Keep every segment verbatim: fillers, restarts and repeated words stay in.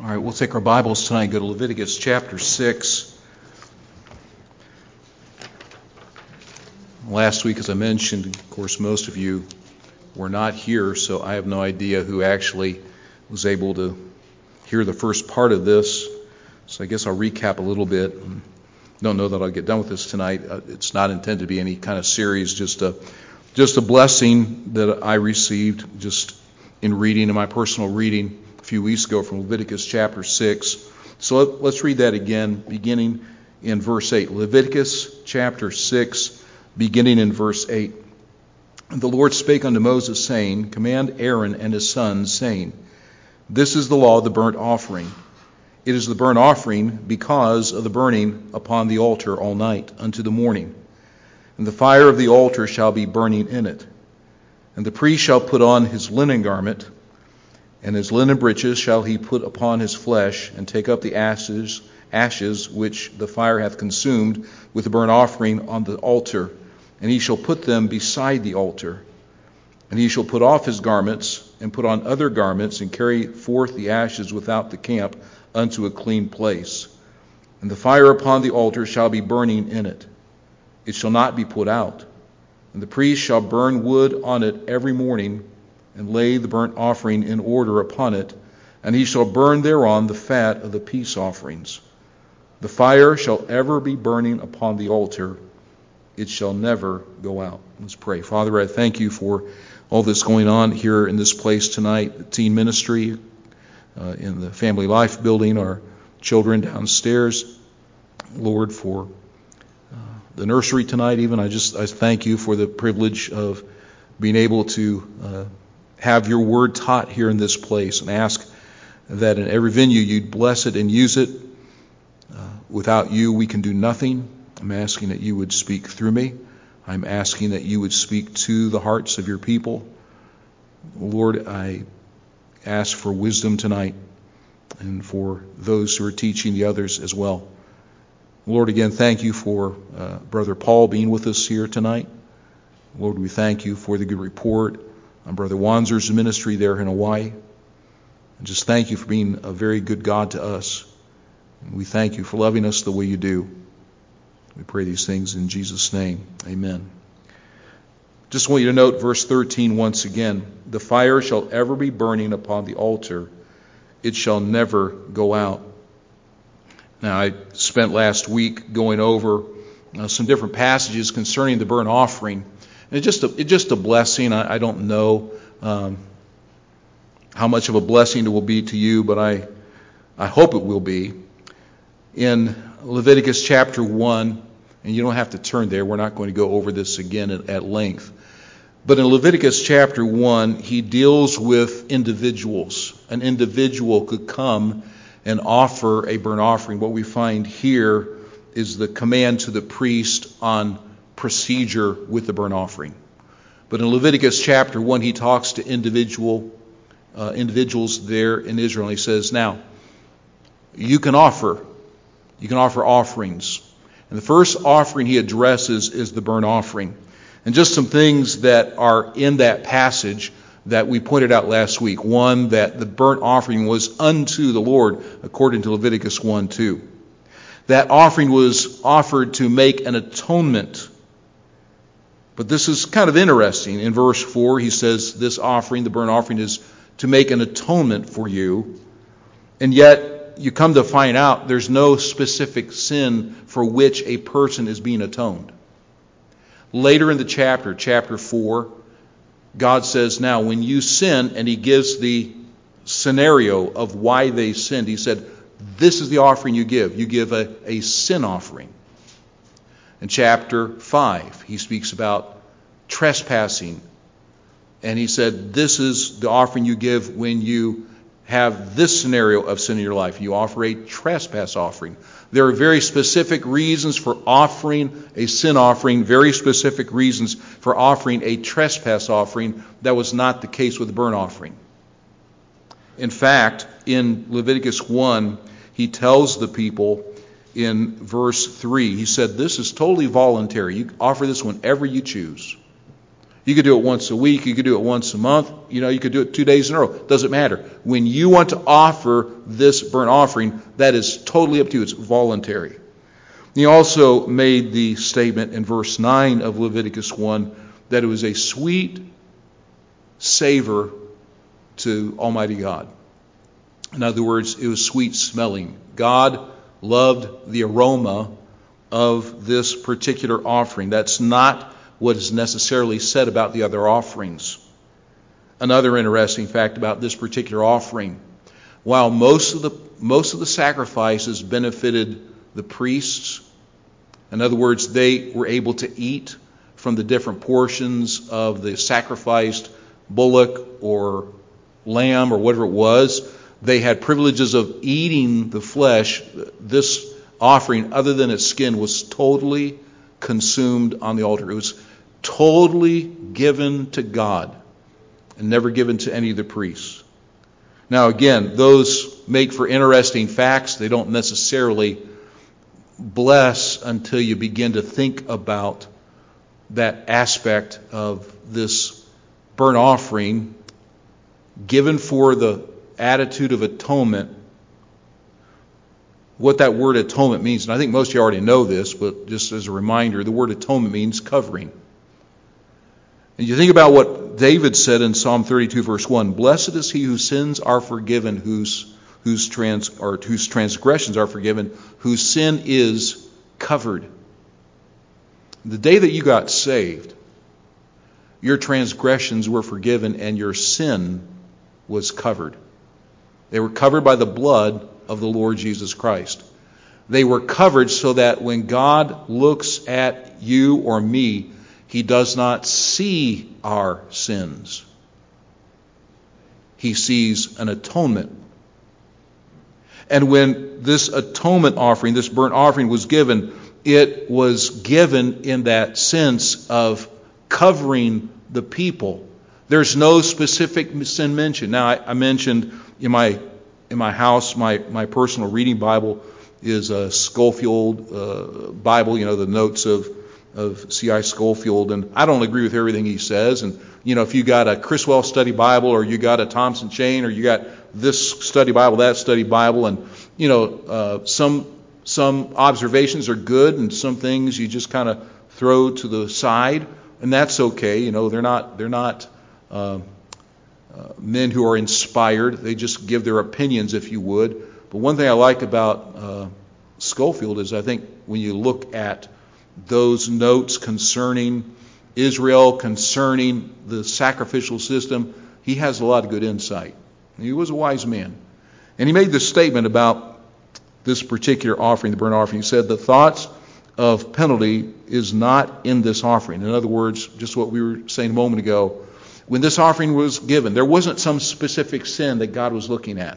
All right, we'll take our Bibles tonight and go to Leviticus chapter six. Last week, as I mentioned, of course, most of you were not here, so I have no idea who actually was able to hear the first part of this. So I guess I'll recap a little bit. Don't know that I'll get done with this tonight. It's not intended to be any kind of series, just a just a blessing that I received just in reading, in my personal reading a few weeks ago from Leviticus chapter six. So let, let's read that again, beginning in verse eight. Leviticus chapter six, beginning in verse eight. The Lord spake unto Moses, saying, Command Aaron and his sons, saying, This is the law of the burnt offering. It is the burnt offering because of the burning upon the altar all night unto the morning. And the fire of the altar shall be burning in it. And the priest shall put on his linen garment, and his linen breeches shall he put upon his flesh, and take up the ashes, ashes which the fire hath consumed with the burnt offering on the altar, and he shall put them beside the altar. And he shall put off his garments, and put on other garments, and carry forth the ashes without the camp unto a clean place. And the fire upon the altar shall be burning in it. It shall not be put out. And the priest shall burn wood on it every morning, and lay the burnt offering in order upon it, and he shall burn thereon the fat of the peace offerings. The fire shall ever be burning upon the altar. It shall never go out. Let's pray. Father, I thank you for all this going on here in this place tonight, the teen ministry, uh, in the Family Life building, our children downstairs. Lord, for uh, the nursery tonight even, I just I thank you for the privilege of being able to uh, have your word taught here in this place, and ask that in every venue you'd bless it and use it. Uh, without you, we can do nothing. I'm asking that you would speak through me. I'm asking that you would speak to the hearts of your people. Lord, I ask for wisdom tonight, and for those who are teaching the others as well. Lord, again, thank you for uh, Brother Paul being with us here tonight. Lord, we thank you for the good report on Brother Wanzer's ministry there in Hawaii. And just thank you for being a very good God to us. And we thank you for loving us the way you do. We pray these things in Jesus' name. Amen. Just want you to note verse thirteen once again. The fire shall ever be burning upon the altar. It shall never go out. Now, I spent last week going over uh, some different passages concerning the burnt offering. And it's just a, it's just a blessing. I, I don't know um, how much of a blessing it will be to you, but I, I hope it will be. In Leviticus chapter one, and you don't have to turn there, we're not going to go over this again at, at length. But in Leviticus chapter one, he deals with individuals. An individual could come and offer a burnt offering. What we find here is the command to the priest on procedure with the burnt offering. But in Leviticus chapter one, he talks to individual uh, individuals there in Israel. And he says, now, you can offer. You can offer offerings. And the first offering he addresses is the burnt offering. And just some things that are in that passage that we pointed out last week. One, that the burnt offering was unto the Lord, according to Leviticus one two. That offering was offered to make an atonement. But this is kind of interesting. In verse four, he says this offering, the burnt offering, is to make an atonement for you. And yet, you come to find out there's no specific sin for which a person is being atoned. Later in the chapter, chapter four, God says, now, when you sin, and he gives the scenario of why they sinned. He said, this is the offering you give. You give a, a sin offering. In chapter five, he speaks about trespassing. And he said, this is the offering you give when you have this scenario of sin in your life. You offer a trespass offering. There are very specific reasons for offering a sin offering, very specific reasons for offering a trespass offering. That was not the case with the burnt offering. In fact, in Leviticus one, he tells the people in verse three, he said, this is totally voluntary. You offer this whenever you choose. You could do it once a week. You could do it once a month. You know, you could do it two days in a row. Doesn't matter. When you want to offer this burnt offering, that is totally up to you. It's voluntary. He also made the statement in verse nine of Leviticus one that it was a sweet savor to Almighty God. In other words, it was sweet smelling. God loved the aroma of this particular offering. That's not what is necessarily said about the other offerings. Another interesting fact about this particular offering, while most of the most of the sacrifices benefited the priests, in other words, they were able to eat from the different portions of the sacrificed bullock or lamb or whatever it was, they had privileges of eating the flesh. This offering, other than its skin, was totally consumed on the altar. It was totally given to God and never given to any of the priests. Now again, those make for interesting facts. They don't necessarily bless until you begin to think about that aspect of this burnt offering given for the attitude of atonement. What that word atonement means, and I think most of you already know this, but just as a reminder, the word atonement means covering. And you think about what David said in Psalm thirty-two, verse one, "Blessed is he whose sins are forgiven, whose whose trans or whose transgressions are forgiven, whose sin is covered." The day that you got saved, your transgressions were forgiven and your sin was covered. They were covered by the blood of the Lord Jesus Christ. They were covered so that when God looks at you or me, He does not see our sins. He sees an atonement. And when this atonement offering, this burnt offering was given, it was given in that sense of covering the people. There's no specific sin mentioned. Now, I, I mentioned in my in my house, my, my personal reading Bible is a Scofield uh, Bible, you know, the notes of of C I Scofield, and I don't agree with everything he says. And, you know, if you got a Criswell study Bible, or you got a Thompson Chain, or you got this study Bible, that study Bible, and, you know, uh, some some observations are good, and some things you just kind of throw to the side, and that's okay. You know, they're not they're not uh, uh, men who are inspired. They just give their opinions, if you would. But one thing I like about uh, Scofield is I think when you look at those notes concerning Israel, concerning the sacrificial system, he has a lot of good insight. He was a wise man. And he made this statement about this particular offering, the burnt offering. He said, "The thoughts of penalty is not in this offering." In other words, just what we were saying a moment ago, when this offering was given, there wasn't some specific sin that God was looking at.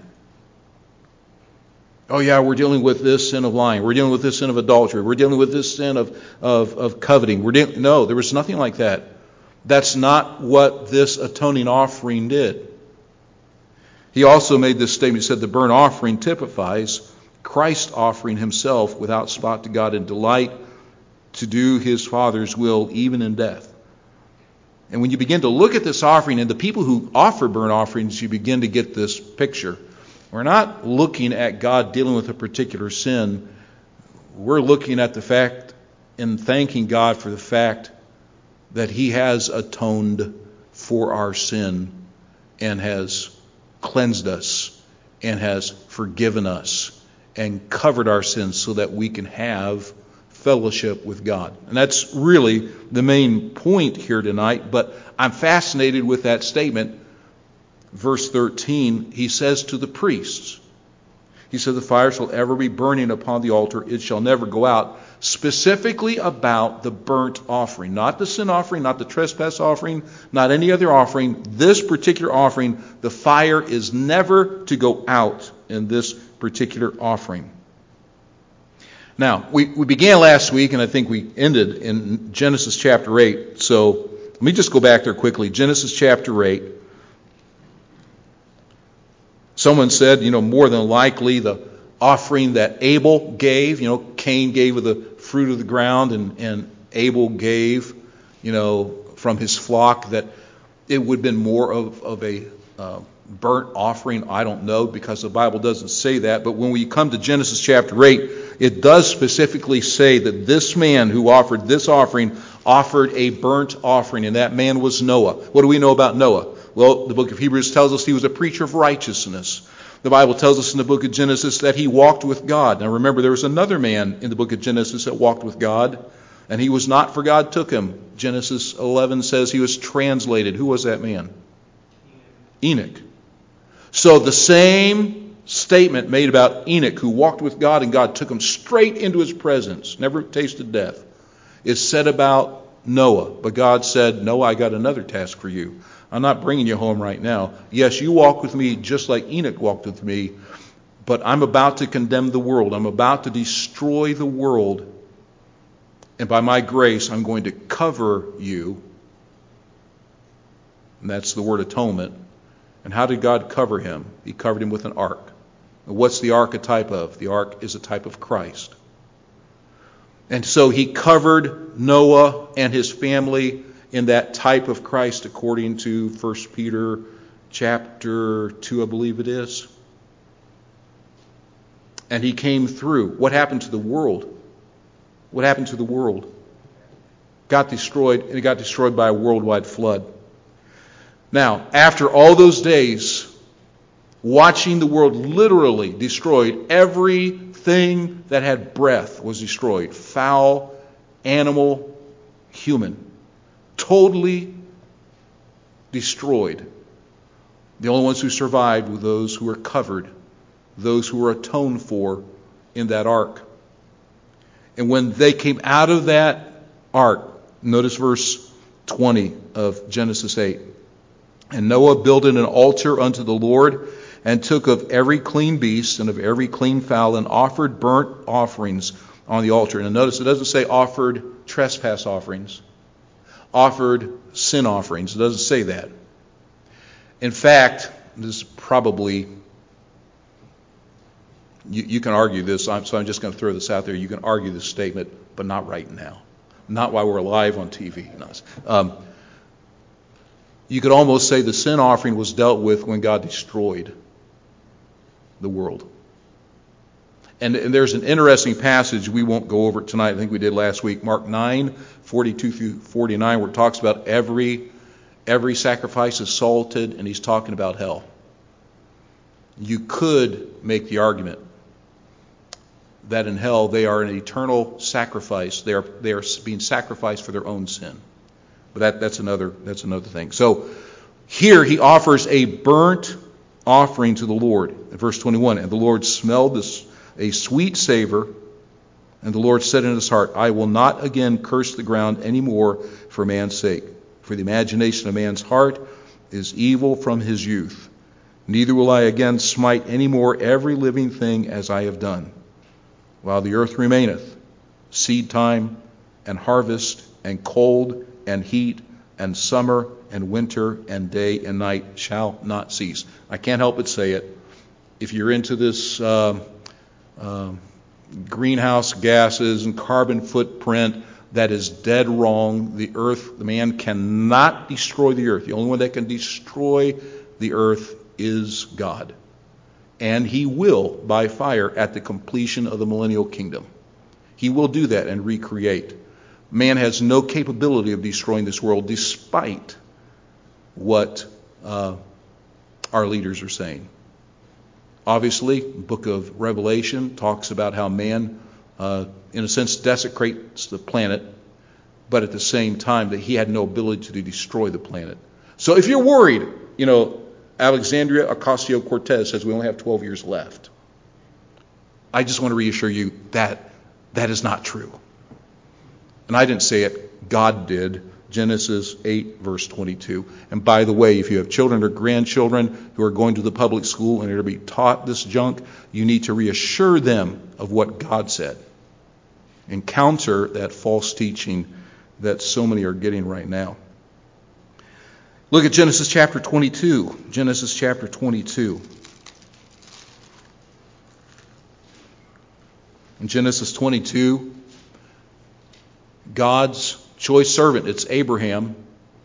Oh yeah, we're dealing with this sin of lying. We're dealing with this sin of adultery. We're dealing with this sin of, of, of coveting. We're dealing, no, there was nothing like that. That's not what this atoning offering did. He also made this statement. He said the burnt offering typifies Christ offering himself without spot to God in delight to do his Father's will even in death. And when you begin to look at this offering and the people who offer burnt offerings, you begin to get this picture. We're not looking at God dealing with a particular sin. We're looking at the fact and thanking God for the fact that he has atoned for our sin and has cleansed us and has forgiven us and covered our sins so that we can have fellowship with God. And that's really the main point here tonight. But I'm fascinated with that statement. Verse thirteen, he says to the priests, he said, "The fire shall ever be burning upon the altar. It shall never go out." Specifically about the burnt offering. Not the sin offering, not the trespass offering, not any other offering. This particular offering, the fire is never to go out in this particular offering. Now, we, we began last week, and I think we ended in Genesis chapter eight. So let me just go back there quickly. Genesis chapter eight. Someone said, you know, more than likely the offering that Abel gave, you know, Cain gave of the fruit of the ground, and, and Abel gave, you know, from his flock, that it would have been more of, of a uh, burnt offering. I don't know, because the Bible doesn't say that. But when we come to Genesis chapter eight, it does specifically say that this man who offered this offering offered a burnt offering, and that man was Noah. What do we know about Noah? Well, the book of Hebrews tells us he was a preacher of righteousness. The Bible tells us in the book of Genesis that he walked with God. Now remember, there was another man in the book of Genesis that walked with God, and he was not, for God took him. Genesis eleven says he was translated. Who was that man? Enoch. So the same statement made about Enoch, who walked with God and God took him straight into his presence, never tasted death, is said about Noah. But God said, Noah, I got another task for you. I'm not bringing you home right now. Yes, you walk with me just like Enoch walked with me, but I'm about to condemn the world. I'm about to destroy the world. And by my grace, I'm going to cover you. And that's the word atonement. And how did God cover him? He covered him with an ark. And what's the ark a type of? The ark is a type of Christ. And so he covered Noah and his family in that type of Christ, according to First Peter chapter two, I believe it is. And he came through. What happened to the world? What happened to the world? Got destroyed, and it got destroyed by a worldwide flood. Now, after all those days, watching the world literally destroyed, everything that had breath was destroyed. Fowl, animal, human. Totally destroyed. The only ones who survived were those who were covered, those who were atoned for in that ark. And when they came out of that ark, notice verse twenty of Genesis eight. And Noah builded an altar unto the Lord, and took of every clean beast and of every clean fowl, and offered burnt offerings on the altar. And notice it doesn't say offered trespass offerings, offered sin offerings. It doesn't say that. In fact, this is probably, you, you can argue this, so I'm, so I'm just going to throw this out there. You can argue this statement, but not right now. Not while we're live on T V. No. Um, you could almost say the sin offering was dealt with when God destroyed the world. And, and there's an interesting passage, we won't go over it tonight, I think we did last week, Mark nine, forty-two through forty-nine, where it talks about every, every sacrifice is salted, and he's talking about hell. You could make the argument that in hell they are an eternal sacrifice. They are, they are being sacrificed for their own sin. But that, that's another that's another thing. So here he offers a burnt offering to the Lord. In verse twenty-one, and the Lord smelled this a sweet savor, and the Lord said in his heart, I will not again curse the ground any more for man's sake. For the imagination of man's heart is evil from his youth. Neither will I again smite any more every living thing as I have done. While the earth remaineth, seed time and harvest and cold and heat and summer and winter and day and night shall not cease. I can't help but say it. If you're into this uh, uh, greenhouse gases and carbon footprint, that is dead wrong. The earth, the man cannot destroy the earth. The only one that can destroy the earth is God. And he will by fire at the completion of the millennial kingdom. He will do that and recreate. Man has no capability of destroying this world, despite what uh, our leaders are saying. Obviously, the book of Revelation talks about how man, uh, in a sense, desecrates the planet, but at the same time that he had no ability to destroy the planet. So if you're worried, you know, Alexandria Ocasio-Cortez says we only have twelve years left. I just want to reassure you that that is not true. And I didn't say it, God did. Genesis eight, verse twenty-two. And by the way, if you have children or grandchildren who are going to the public school and are to be taught this junk, you need to reassure them of what God said and counter that false teaching that so many are getting right now. Look at Genesis chapter twenty-two. Genesis chapter twenty-two. In Genesis twenty-two, God's choice servant, it's Abraham,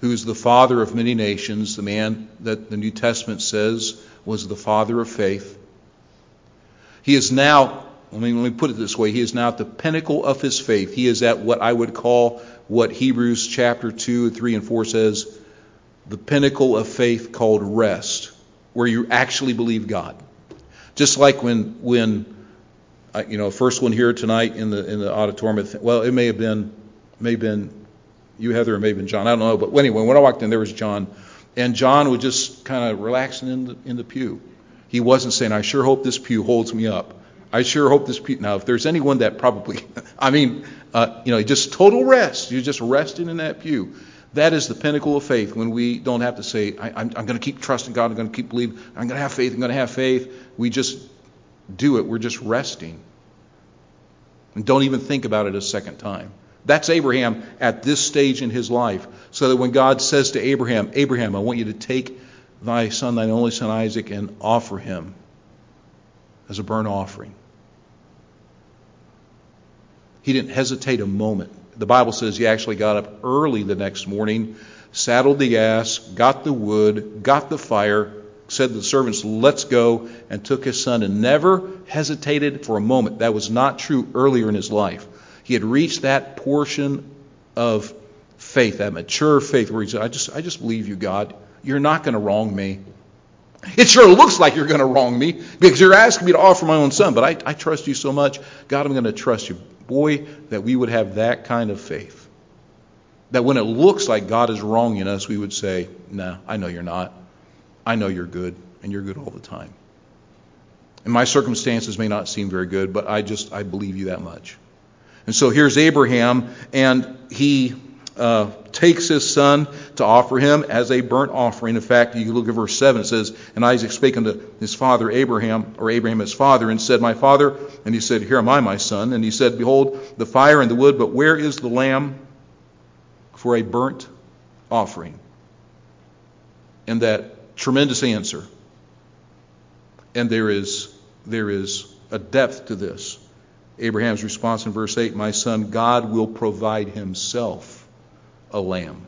who's the father of many nations, the man that the New Testament says was the father of faith. He is now, let me, let me put it this way, he is now at the pinnacle of his faith. He is at what I would call, what Hebrews chapter two, three, and four says, the pinnacle of faith called rest, where you actually believe God. Just like when, when uh, you know, first one here tonight in the in the auditorium, well, it may have been, may have been you, Heather, or may have been John, I don't know. But anyway, when I walked in, there was John, and John was just kind of relaxing in the, in the pew. He wasn't saying, I sure hope this pew holds me up. I sure hope this pew. Now, if there's anyone that probably, I mean, uh, you know, just total rest. You're just resting in that pew. That is the pinnacle of faith, when we don't have to say, I, I'm, I'm going to keep trusting God. I'm going to keep believing. I'm going to have faith. I'm going to have faith. We just do it. We're just resting. And don't even think about it a second time. That's Abraham at this stage in his life. So that when God says to Abraham, Abraham, I want you to take thy son, thine only son Isaac, and offer him as a burnt offering. He didn't hesitate a moment. The Bible says he actually got up early the next morning, saddled the ass, got the wood, got the fire, said to the servants, let's go, and took his son, and never hesitated for a moment. That was not true earlier in his life. He had reached that portion of faith, that mature faith, where he said, I just, I just believe you, God. You're not going to wrong me. It sure looks like you're going to wrong me because you're asking me to offer my own son, but I, I trust you so much. God, I'm going to trust you. Boy, that we would have that kind of faith. That when it looks like God is wronging us, we would say, no, I know you're not. I know you're good, and you're good all the time. And my circumstances may not seem very good, but I just, I believe you that much. And so here's Abraham, and he uh, takes his son to offer him as a burnt offering. In fact, you look at verse seven, it says, and Isaac spake unto his father Abraham, or Abraham his father, and said, my father, and he said, here am I, my son. And he said, behold, the fire and the wood, but where is the lamb for a burnt offering? And that tremendous answer. And there is, there is a depth to this. Abraham's response in verse eight, my son, God will provide himself a lamb.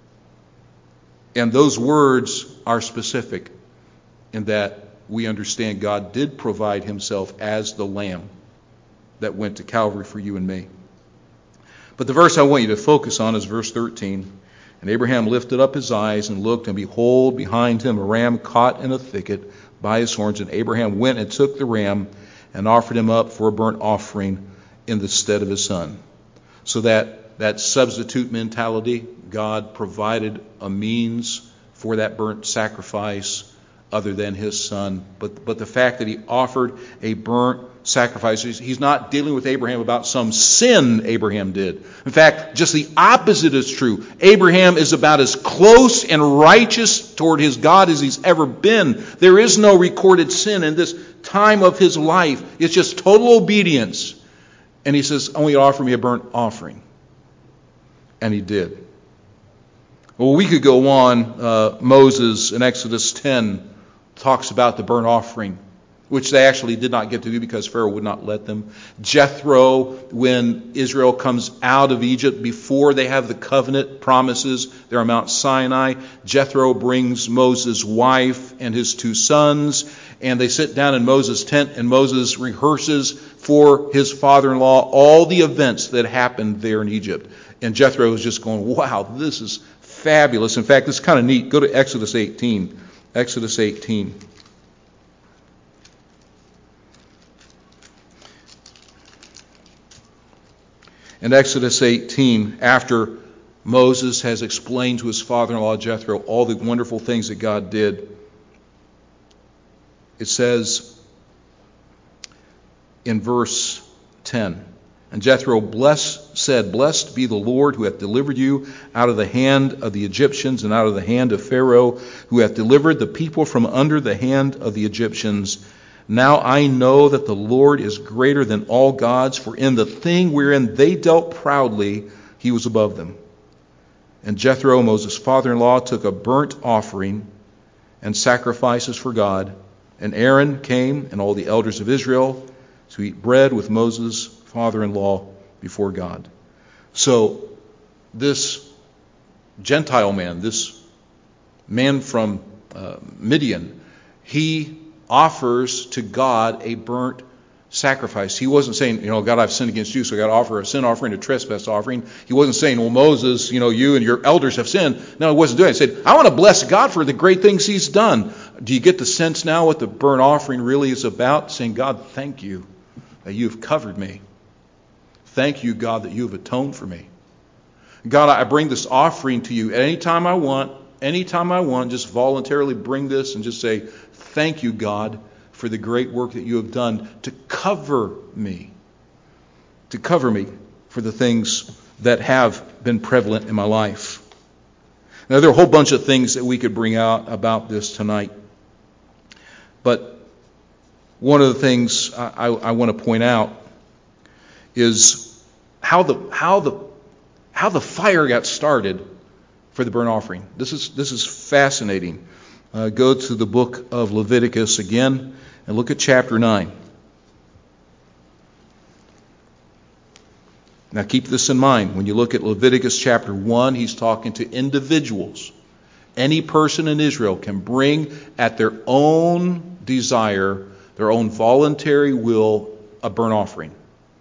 And those words are specific in that we understand God did provide himself as the lamb that went to Calvary for you and me. But the verse I want you to focus on is verse thirteen. And Abraham lifted up his eyes and looked, and behold, behind him a ram caught in a thicket by his horns. And Abraham went and took the ram and offered him up for a burnt offering in the stead of his son. So that that substitute mentality, God provided a means for that burnt sacrifice other than his son. But but the fact that he offered a burnt sacrifice, he's not dealing with Abraham about some sin Abraham did. In fact, just the opposite is true. Abraham is about as close and righteous toward his God as he's ever been. There is no recorded sin in this time of his life. It's just total obedience. And he says, I want you to offer me a burnt offering. And he did. Well, we could go on. Uh, Moses in Exodus ten talks about the burnt offering, which they actually did not get to do because Pharaoh would not let them. Jethro, when Israel comes out of Egypt, before they have the covenant promises, they're on Mount Sinai. Jethro brings Moses' wife and his two sons, and they sit down in Moses' tent, and Moses rehearses for his father-in-law all the events that happened there in Egypt. And Jethro is just going, wow, this is fabulous. In fact, it's kind of neat. Go to Exodus eighteen. Exodus eighteen. In Exodus eighteen, after Moses has explained to his father-in-law Jethro all the wonderful things that God did, it says in verse ten, and Jethro bless, said, blessed be the Lord who hath delivered you out of the hand of the Egyptians and out of the hand of Pharaoh, who hath delivered the people from under the hand of the Egyptians. Now I know that the Lord is greater than all gods, for in the thing wherein they dealt proudly, he was above them. And Jethro, Moses' father-in-law, took a burnt offering and sacrifices for God. And Aaron came and all the elders of Israel to eat bread with Moses' father-in-law before God. So this Gentile man, this man from uh, Midian, he offers to God a burnt sacrifice. He wasn't saying, you know, God, I've sinned against you, so I got to offer a sin offering, a trespass offering. He wasn't saying, well, Moses, you know, you and your elders have sinned. No, he wasn't doing it. He said, I want to bless God for the great things he's done. Do you get the sense now what the burnt offering really is about? Saying, God, thank you that you've covered me. Thank you, God, that you have atoned for me. God, I bring this offering to you anytime I want, anytime I want, just voluntarily bring this and just say, thank you, God, for the great work that you have done to cover me, to cover me for the things that have been prevalent in my life. Now, there are a whole bunch of things that we could bring out about this tonight. But one of the things I, I, I want to point out is how the how the how the fire got started for the burnt offering. This is this is fascinating. Uh, go to the book of Leviticus again and look at chapter nine. Now keep this in mind. When you look at Leviticus chapter one, he's talking to individuals. Any person in Israel can bring at their own desire, their own voluntary will, a burnt offering.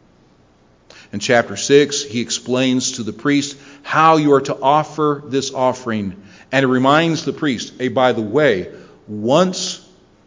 In chapter six, he explains to the priest how you are to offer this offering. And it reminds the priest, hey, by the way, once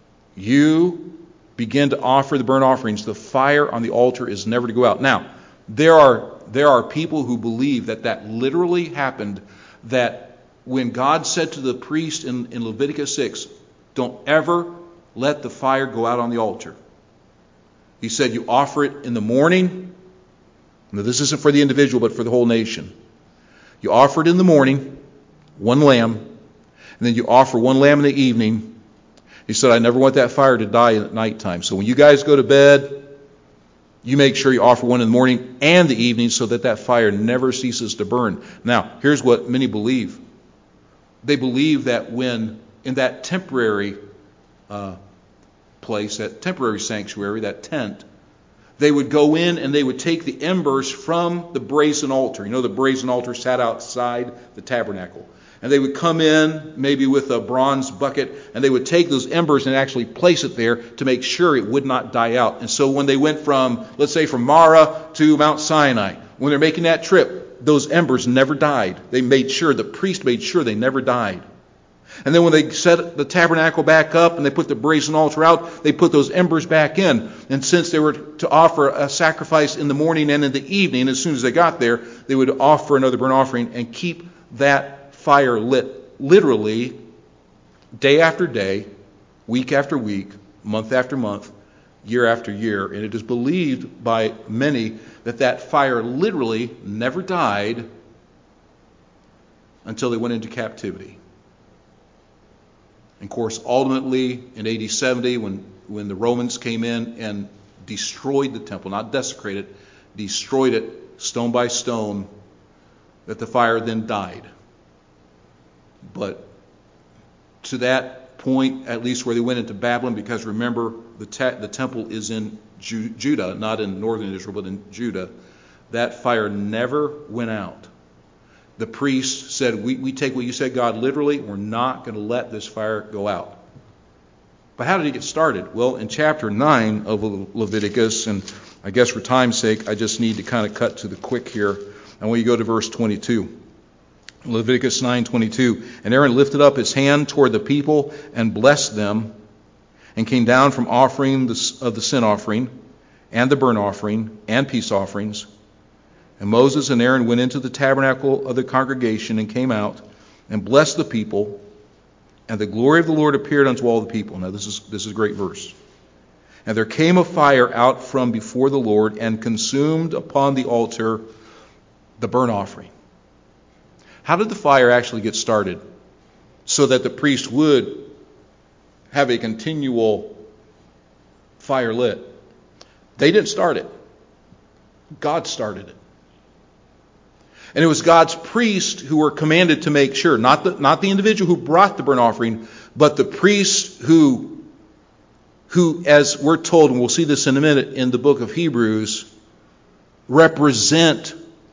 you begin to offer the burnt offerings, the fire on the altar is never to go out. Now, there are there are people who believe that that literally happened, that when God said to the priest in, in Leviticus six, don't ever let the fire go out on the altar. He said you offer it in the morning. Now, this isn't for the individual, but for the whole nation. You offer it in the morning, one lamb, and then you offer one lamb in the evening. He said, I never want that fire to die at nighttime. So when you guys go to bed, you make sure you offer one in the morning and the evening so that that fire never ceases to burn. Now, here's what many believe. They believe that when in that temporary uh, place, that temporary sanctuary, that tent, they would go in and they would take the embers from the brazen altar. You know, the brazen altar sat outside the tabernacle. And they would come in maybe with a bronze bucket, and they would take those embers and actually place it there to make sure it would not die out. And so when they went from, let's say, from Mara to Mount Sinai, when they're making that trip, those embers never died. They made sure, the priest made sure they never died. And then when they set the tabernacle back up and they put the brazen altar out, they put those embers back in. And since they were to offer a sacrifice in the morning and in the evening, as soon as they got there, they would offer another burnt offering and keep that fire lit literally day after day, week after week, month after month, year after year. And it is believed by many that that fire literally never died until they went into captivity. And of course, ultimately, in A D seventy, when, when the Romans came in and destroyed the temple, not desecrated, destroyed it stone by stone, that the fire then died. But to that point, at least where they went into Babylon, because remember, the, te- the temple is in Ju- Judah, not in northern Israel, but in Judah, that fire never went out. The priest said, we, we take what you said, God, literally. We're not going to let this fire go out. But how did it get started? Well, in chapter nine of Leviticus, and I guess for time's sake, I just need to kind of cut to the quick here. I want you to go to verse twenty-two. Leviticus nine twenty-two. And Aaron lifted up his hand toward the people and blessed them, and came down from offering the, of the sin offering, and the burnt offering, and peace offerings. And Moses and Aaron went into the tabernacle of the congregation and came out and blessed the people. And the glory of the Lord appeared unto all the people. Now this is this is a great verse. And there came a fire out from before the Lord and consumed upon the altar the burnt offering. How did the fire actually get started? So that the priest would have a continual fire lit. They didn't start it. God started it. And it was God's priests who were commanded to make sure, not the, not the individual who brought the burnt offering, but the priests who, who, as we're told, and we'll see this in a minute in the book of Hebrews, represent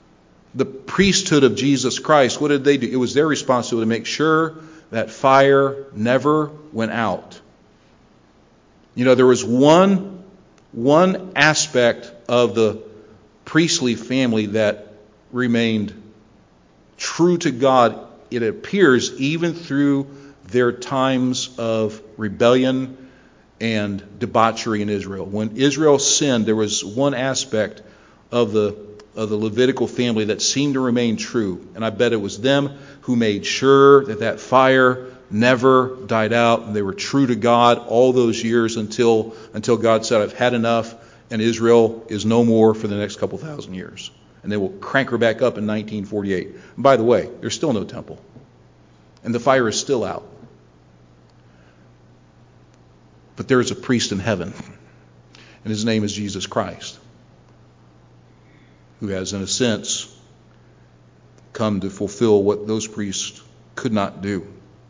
the priesthood of Jesus Christ, what did they do? It was their responsibility to make sure that fire never went out. You know, there was one, one aspect of the priestly family that remained true to God, it appears, even through their times of rebellion and debauchery in Israel. When Israel sinned, there was one aspect of the of the Levitical family that seemed to remain true. And I bet it was them who made sure that that fire never died out, and they were true to God all those years until until God said, I've had enough, and Israel is no more for the next couple thousand years. And they will crank her back up in nineteen forty-eight. And by the way, there's still no temple. And the fire is still out. But there is a priest in heaven, and his name is Jesus Christ, who has, in a sense, come to fulfill what those priests could not do.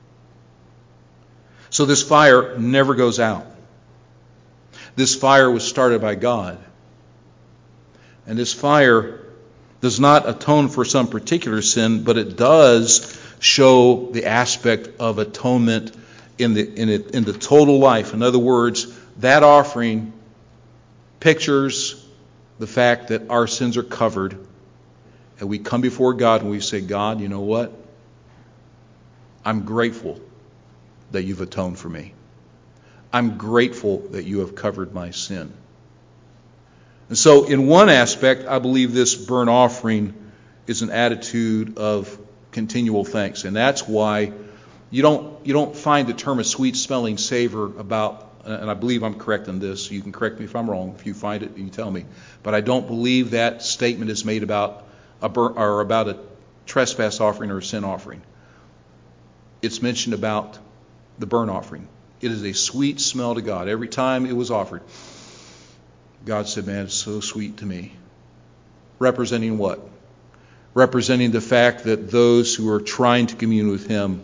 So this fire never goes out. This fire was started by God. And this fire does not atone for some particular sin, but it does show the aspect of atonement in the in it in the total life. In other words, that offering pictures the fact that our sins are covered, and we come before God and we say, God, you know what? I'm grateful that you've atoned for me. I'm grateful that you have covered my sin. And so in one aspect, I believe this burnt offering is an attitude of continual thanks. And that's why you don't you don't find the term a sweet-smelling savor about, and I believe I'm correct in this. You can correct me if I'm wrong. If you find it, you tell me. But I don't believe that statement is made about a burnt, or about a trespass offering or a sin offering. It's mentioned about the burnt offering. It is a sweet smell to God. Every time it was offered, God said, man, it's so sweet to me. Representing what? Representing the fact that those who are trying to commune with Him,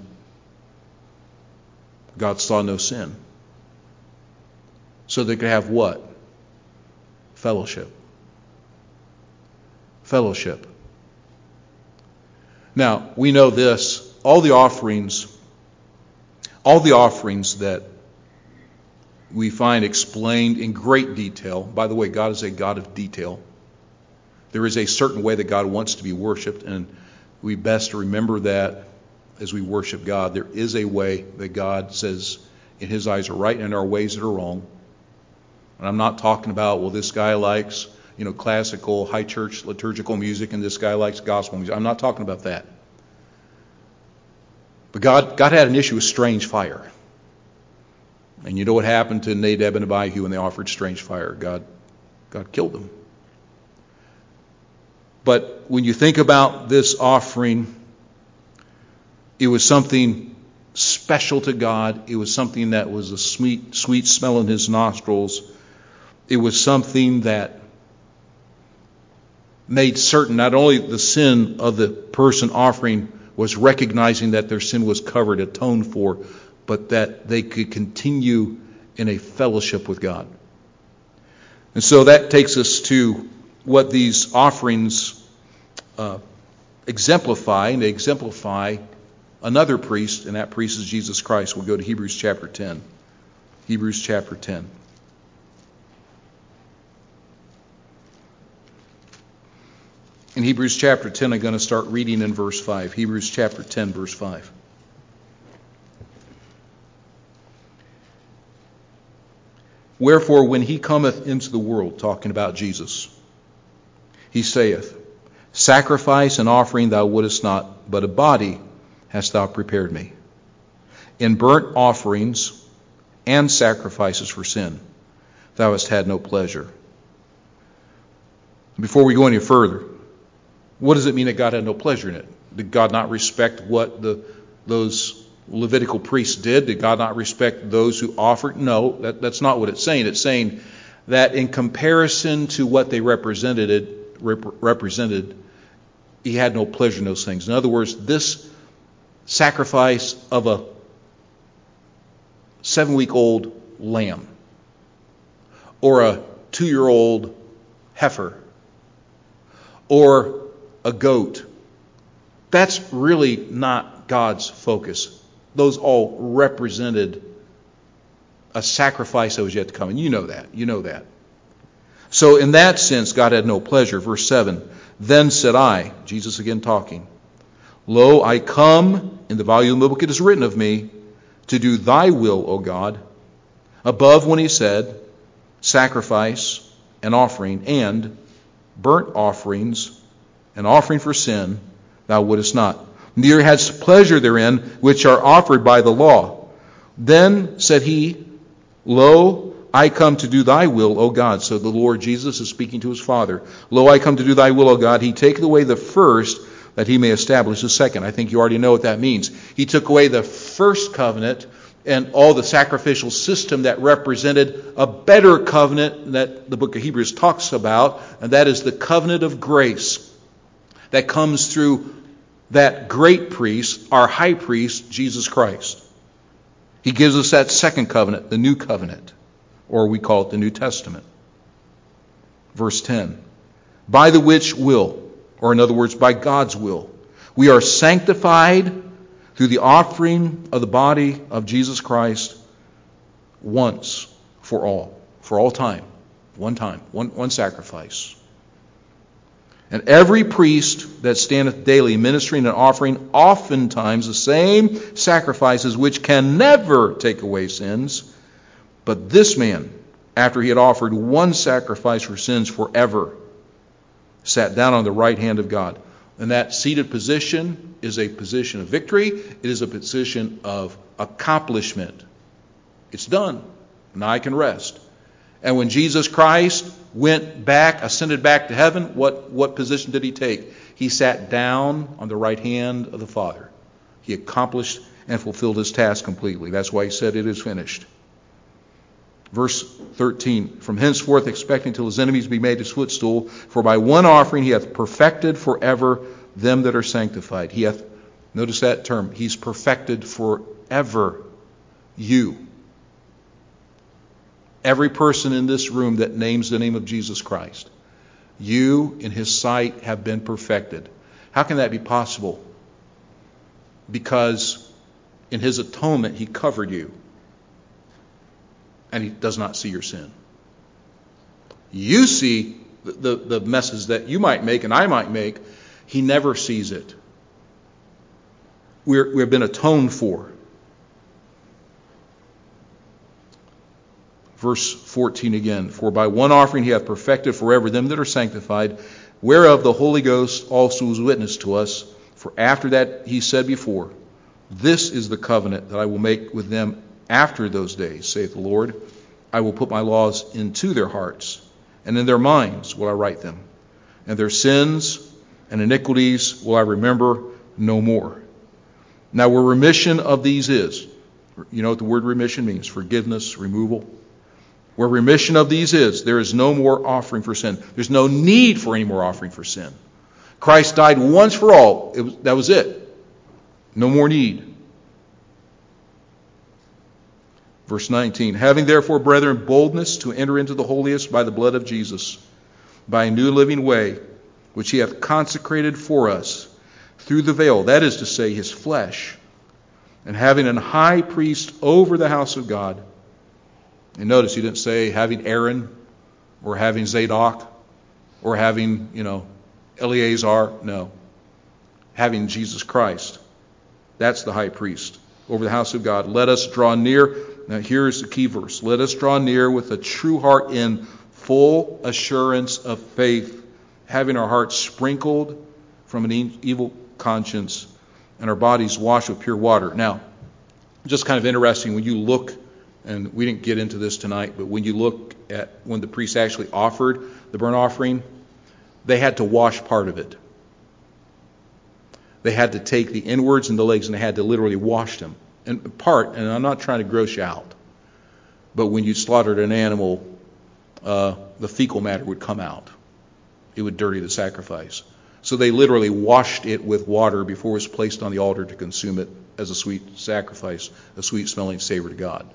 God saw no sin. So they could have what? Fellowship. Fellowship. Now, we know this. All the offerings, all the offerings that we find explained in great detail. By the way, God is a God of detail. There is a certain way that God wants to be worshipped, and we best remember that as we worship God. There is a way that God says in His eyes are right and our ways that are wrong. And I'm not talking about, well, this guy likes, you know, classical, high church liturgical music, and this guy likes gospel music. I'm not talking about that. But God, God had an issue with strange fire. And you know what happened to Nadab and Abihu when they offered strange fire? God, God killed them. But when you think about this offering, it was something special to God. It was something that was a sweet, sweet smell in His nostrils. It was something that made certain not only the sin of the person offering was recognizing that their sin was covered, atoned for, but that they could continue in a fellowship with God. And so that takes us to what these offerings uh, exemplify, and they exemplify another priest, and that priest is Jesus Christ. We'll go to Hebrews chapter ten. Hebrews chapter ten. In Hebrews chapter ten, I'm going to start reading in verse five. Hebrews chapter ten, verse five. Wherefore, when he cometh into the world, talking about Jesus, he saith, Sacrifice and offering thou wouldest not, but a body hast thou prepared me. In burnt offerings and sacrifices for sin thou hast had no pleasure. Before we go any further, what does it mean that God had no pleasure in it? Did God not respect what the those Levitical priests did? Did God not respect those who offered? No, that, that's not what it's saying. It's saying that in comparison to what they represented, rep- represented, he had no pleasure in those things. In other words, this sacrifice of a seven-week-old lamb or a two-year-old heifer or a goat. That's really not God's focus. Those all represented a sacrifice that was yet to come. And you know that. You know that. So in that sense, God had no pleasure. Verse seven, then said I, Jesus again talking, lo, I come, in the volume of the book it is written of me, to do thy will, O God. Above when he said, sacrifice and offering and burnt offerings, an offering for sin, thou wouldest not. Neither hadst pleasure therein, which are offered by the law. Then said he, lo, I come to do thy will, O God. So the Lord Jesus is speaking to his Father. Lo, I come to do thy will, O God. He taketh away the first, that he may establish the second. I think you already know what that means. He took away the first covenant and all the sacrificial system that represented a better covenant that the book of Hebrews talks about, and that is the covenant of grace that comes through that great priest, our high priest, Jesus Christ. He gives us that second covenant, the new covenant, or we call it the New Testament. Verse ten, by the which will, or in other words, by God's will, we are sanctified through the offering of the body of Jesus Christ once for all, for all time, one time, one, one sacrifice. And every priest that standeth daily ministering and offering oftentimes the same sacrifices which can never take away sins, but this man, after he had offered one sacrifice for sins forever, sat down on the right hand of God. And that seated position is a position of victory. It is a position of accomplishment. It's done. Now I can rest. And when Jesus Christ went back, ascended back to heaven, what, what position did he take? He sat down on the right hand of the Father. He accomplished and fulfilled his task completely. That's why he said it is finished. Verse thirteen, from henceforth expecting till his enemies be made his footstool, for by one offering he hath perfected forever them that are sanctified. He hath, notice that term, he's perfected forever you. Every person in this room that names the name of Jesus Christ, you in his sight have been perfected. How can that be possible? Because in his atonement he covered you. And he does not see your sin. You see the, the, the messes that you might make and I might make. He never sees it. We're, we've been atoned for. Verse fourteen again. For by one offering he hath perfected forever them that are sanctified, whereof the Holy Ghost also is witness to us. For after that he said before, this is the covenant that I will make with them after those days, saith the Lord. I will put my laws into their hearts, and in their minds will I write them. And their sins and iniquities will I remember no more. Now where remission of these is, you know what the word remission means? Forgiveness, removal. Where remission of these is, there is no more offering for sin. There's no need for any more offering for sin. Christ died once for all. It was, that was it. No more need. Verse nineteen, having therefore, brethren, boldness to enter into the holiest by the blood of Jesus, by a new living way, which he hath consecrated for us through the veil, that is to say, his flesh, and having an high priest over the house of God. And notice he didn't say having Aaron or having Zadok or having, you know, Eleazar. No. Having Jesus Christ. That's the high priest over the house of God. Let us draw near. Now here's the key verse. Let us draw near with a true heart in full assurance of faith, having our hearts sprinkled from an evil conscience and our bodies washed with pure water. Now, just kind of interesting when you look, and we didn't get into this tonight, but when you look at when the priest actually offered the burnt offering, they had to wash part of it. They had to take the inwards and the legs, and they had to literally wash them. And part, and I'm not trying to gross you out, but when you slaughtered an animal, uh, the fecal matter would come out. It would dirty the sacrifice. So they literally washed it with water before it was placed on the altar to consume it as a sweet sacrifice, a sweet smelling savor to God.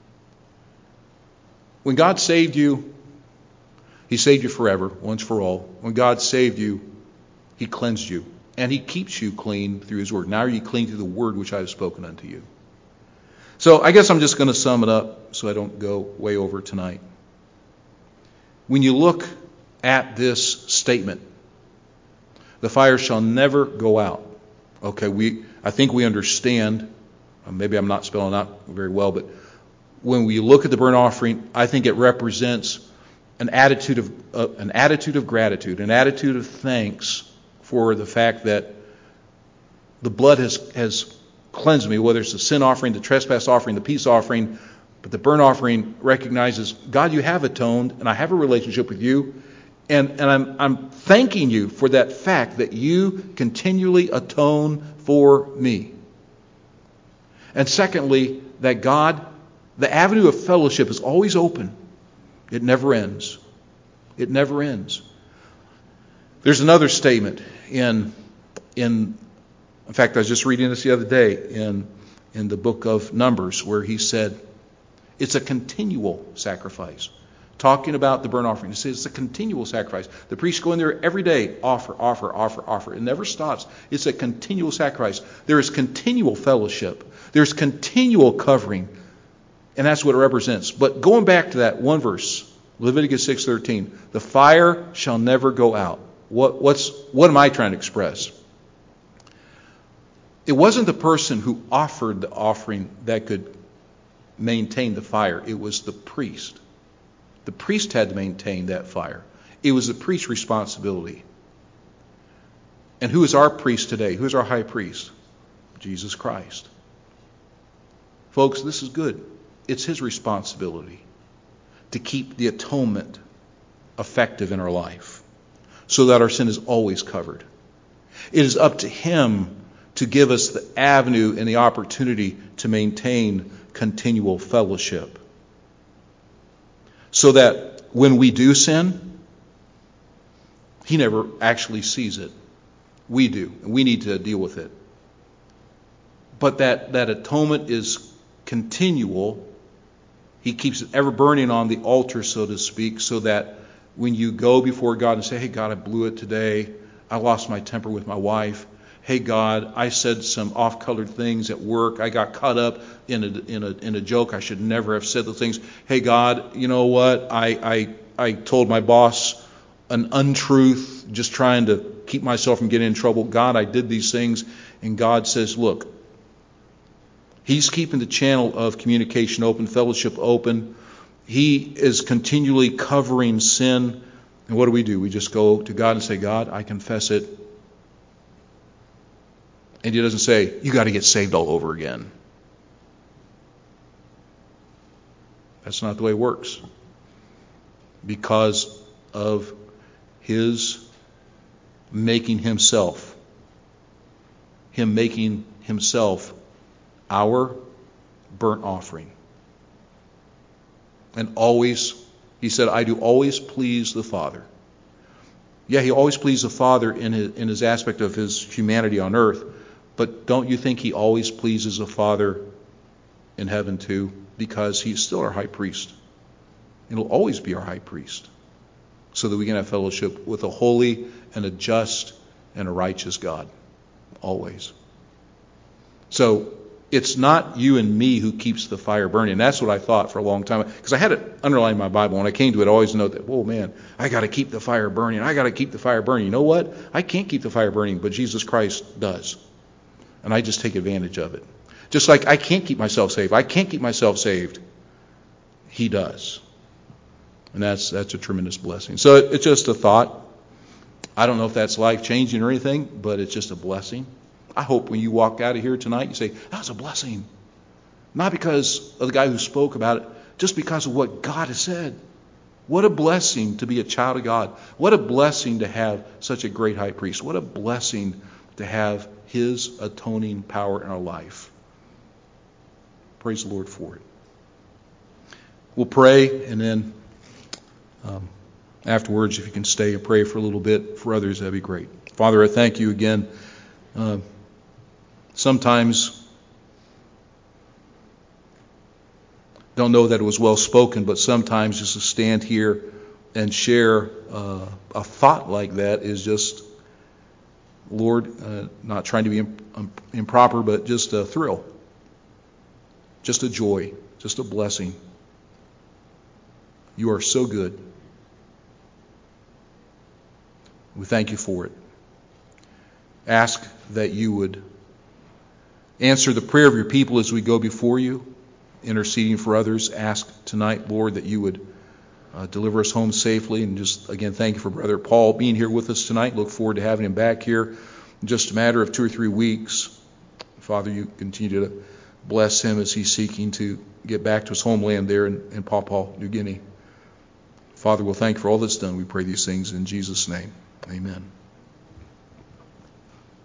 When God saved you, he saved you forever, once for all. When God saved you, he He cleansed you. And He keeps you clean through His Word. Now are you clean through the Word which I have spoken unto you. So I guess I'm just going to sum it up so I don't go way over tonight. When you look at this statement, the fire shall never go out. Okay, we I think we understand, maybe I'm not spelling out very well, but when we look at the burnt offering, I think it represents an attitude of uh, an attitude of gratitude, an attitude of thanks for the fact that the blood has, has cleansed me, whether it's the sin offering, the trespass offering, the peace offering, but the burnt offering recognizes, God, you have atoned, and I have a relationship with you, and, and I'm, I'm thanking you for that fact that you continually atone for me. And secondly, that God, the avenue of fellowship is always open. It never ends. It never ends. There's another statement in, in, in fact, I was just reading this the other day in, in the book of Numbers, where he said, it's a continual sacrifice. Talking about the burnt offering, he says it's a continual sacrifice. The priests go in there every day, offer, offer, offer, offer. It never stops. It's a continual sacrifice. There is continual fellowship. There's continual covering. And that's what it represents. But going back to that one verse, Leviticus six thirteen, the fire shall never go out. What, what's, what am I trying to express? It wasn't the person who offered the offering that could maintain the fire. It was the priest. The priest had to maintain that fire. It was the priest's responsibility. And who is our priest today? Who is our high priest? Jesus Christ. Folks, this is good. It's His responsibility to keep the atonement effective in our life so that our sin is always covered. It is up to Him to give us the avenue and the opportunity to maintain continual fellowship. So that when we do sin, He never actually sees it. We do. And we need to deal with it. But that, that atonement is continual. He keeps it ever burning on the altar, so to speak, so that when you go before God and say, hey, God, I blew it today. I lost my temper with my wife. Hey, God, I said some off-colored things at work. I got caught up in a, in a, in a joke. I should never have said those things. Hey, God, you know what? I, I, I told my boss an untruth, just trying to keep myself from getting in trouble. God, I did these things. And God says, look, He's keeping the channel of communication open, fellowship open. He is continually covering sin. And what do we do? We just go to God and say, God, I confess it. And He doesn't say, you got to get saved all over again. That's not the way it works. Because of His making Himself, Him making Himself our burnt offering. And always, He said, I do always please the Father. Yeah, He always pleased the Father in his, in his aspect of His humanity on earth. But don't you think He always pleases the Father in heaven too? Because He's still our high priest. He'll always be our high priest. So that we can have fellowship with a holy and a just and a righteous God. Always. So it's not you and me who keeps the fire burning. That's what I thought for a long time. Because I had it underlined in my Bible. When I came to it, I always note that, oh man, I got to keep the fire burning. I got to keep the fire burning. You know what? I can't keep the fire burning, but Jesus Christ does. And I just take advantage of it. Just like I can't keep myself saved. I can't keep myself saved. He does. And that's that's a tremendous blessing. So it, it's just a thought. I don't know if that's life-changing or anything, but it's just a blessing. I hope when you walk out of here tonight, you say, that was a blessing. Not because of the guy who spoke about it, just because of what God has said. What a blessing to be a child of God. What a blessing to have such a great high priest. What a blessing to have His atoning power in our life. Praise the Lord for it. We'll pray, and then um, afterwards, if you can stay and pray for a little bit for others, that'd be great. Father, I thank You again. Uh, sometimes don't know that it was well spoken, but sometimes just to stand here and share uh, a thought like that is just Lord, uh, not trying to be imp- um, improper, but just a thrill, just a joy, just a blessing. You are so good. We thank you for it. Ask that you would answer the prayer of your people as we go before you, interceding for others. Ask tonight, Lord, that you would uh, deliver us home safely. And just, again, thank you for Brother Paul being here with us tonight. Look forward to having him back here in just a matter of two or three weeks. Father, you continue to bless him as he's seeking to get back to his homeland there in, in Papua New Guinea. Father, we'll thank you for all that's done. We pray these things in Jesus' name. Amen.